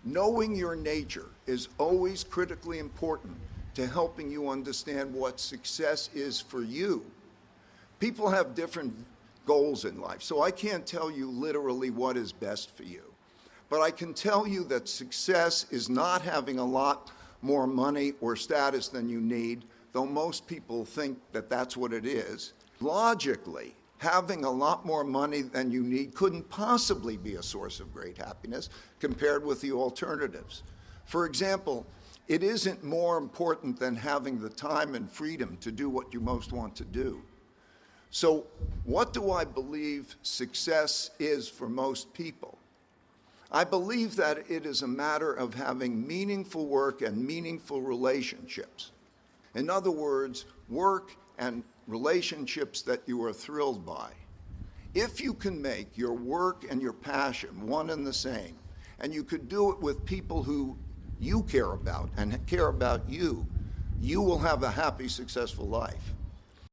Knowing your nature is always critically important to helping you understand what success is for you. People have different goals in life, so I can't tell you literally what is best for you. But I can tell you that success is not having a lot more money or status than you need, though most people think that that's what it is. Logically, having a lot more money than you need couldn't possibly be a source of great happiness compared with the alternatives. For example, it isn't more important than having the time and freedom to do what you most want to do. So, what do I believe success is for most people? I believe that it is a matter of having meaningful work and meaningful relationships. In other words, work and relationships that you are thrilled by. If you can make your work and your passion one and the same, and you could do it with people who you care about and care about you, you will have a happy, successful life.